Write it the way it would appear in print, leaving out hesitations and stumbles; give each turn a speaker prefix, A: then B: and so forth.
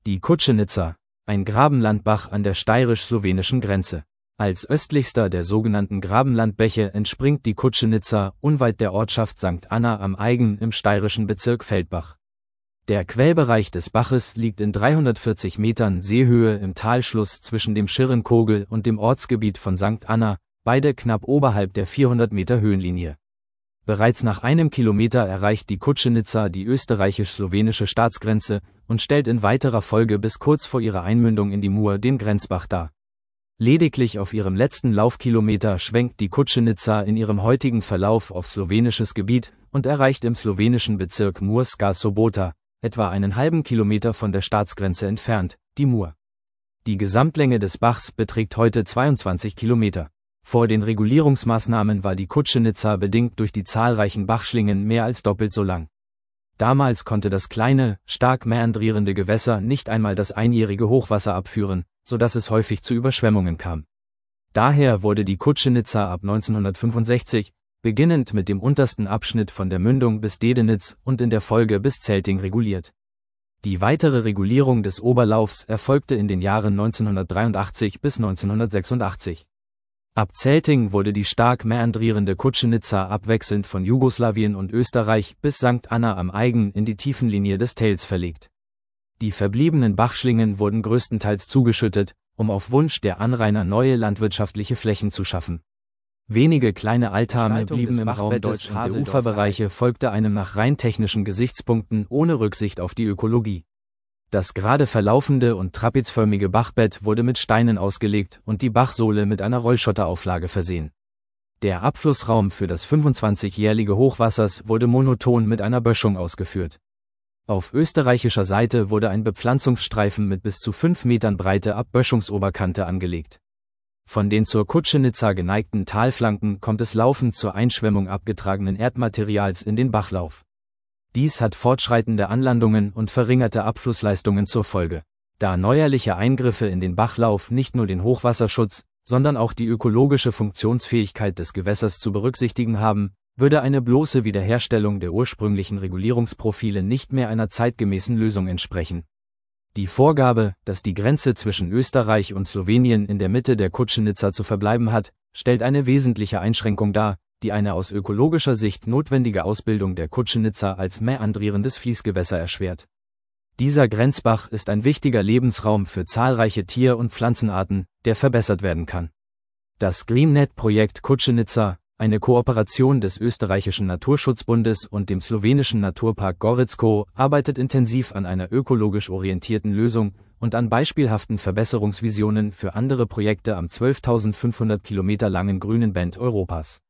A: Die Kutschenica, ein Grabenlandbach an der steirisch-slowenischen Grenze. Als östlichster der sogenannten Grabenlandbäche entspringt die Kutschenica unweit der Ortschaft St. Anna am Aigen im steirischen Bezirk Feldbach. Der Quellbereich des Baches liegt in 340 Metern Seehöhe im Talschluss zwischen dem Schirrenkogel und dem Ortsgebiet von St. Anna, beide knapp oberhalb der 400 Meter Höhenlinie. Bereits nach einem Kilometer erreicht die Kutschenica die österreichisch-slowenische Staatsgrenze und stellt in weiterer Folge bis kurz vor ihrer Einmündung in die Mur den Grenzbach dar. Lediglich auf ihrem letzten Laufkilometer schwenkt die Kutschenica in ihrem heutigen Verlauf auf slowenisches Gebiet und erreicht im slowenischen Bezirk Murska Sobota, etwa einen halben Kilometer von der Staatsgrenze entfernt, die Mur. Die Gesamtlänge des Bachs beträgt heute 22 Kilometer. Vor den Regulierungsmaßnahmen war die Kutschenica bedingt durch die zahlreichen Bachschlingen mehr als doppelt so lang. Damals konnte das kleine, stark mäandrierende Gewässer nicht einmal das einjährige Hochwasser abführen, sodass es häufig zu Überschwemmungen kam. Daher wurde die Kutschenica ab 1965, beginnend mit dem untersten Abschnitt von der Mündung bis Dedenitz und in der Folge bis Zelting reguliert. Die weitere Regulierung des Oberlaufs erfolgte in den Jahren 1983 bis 1986. Ab Zelting wurde die stark mäandrierende Kutschenica abwechselnd von Jugoslawien und Österreich bis St. Anna am Aigen in die Tiefenlinie des Tales verlegt. Die verbliebenen Bachschlingen wurden größtenteils zugeschüttet, um auf Wunsch der Anrainer neue landwirtschaftliche Flächen zu schaffen. Wenige kleine Altarme blieben im Raum und der Uferbereiche folgte einem nach rein technischen Gesichtspunkten ohne Rücksicht auf die Ökologie. Das gerade verlaufende und trapezförmige Bachbett wurde mit Steinen ausgelegt und die Bachsohle mit einer Rollschotterauflage versehen. Der Abflussraum für das 25-jährige Hochwassers wurde monoton mit einer Böschung ausgeführt. Auf österreichischer Seite wurde ein Bepflanzungsstreifen mit bis zu 5 Metern Breite ab Böschungsoberkante angelegt. Von den zur Kutschenica geneigten Talflanken kommt es laufend zur Einschwemmung abgetragenen Erdmaterials in den Bachlauf. Dies hat fortschreitende Anlandungen und verringerte Abflussleistungen zur Folge. Da neuerliche Eingriffe in den Bachlauf nicht nur den Hochwasserschutz, sondern auch die ökologische Funktionsfähigkeit des Gewässers zu berücksichtigen haben, würde eine bloße Wiederherstellung der ursprünglichen Regulierungsprofile nicht mehr einer zeitgemäßen Lösung entsprechen. Die Vorgabe, dass die Grenze zwischen Österreich und Slowenien in der Mitte der Kutschenica zu verbleiben hat, stellt eine wesentliche Einschränkung dar, die eine aus ökologischer Sicht notwendige Ausbildung der Kutschenica als mäandrierendes Fließgewässer erschwert. Dieser Grenzbach ist ein wichtiger Lebensraum für zahlreiche Tier- und Pflanzenarten, der verbessert werden kann. Das GreenNet-Projekt Kutschenica, eine Kooperation des österreichischen Naturschutzbundes und dem slowenischen Naturpark Gorizko, arbeitet intensiv an einer ökologisch orientierten Lösung und an beispielhaften Verbesserungsvisionen für andere Projekte am 12.500 Kilometer langen grünen Band Europas.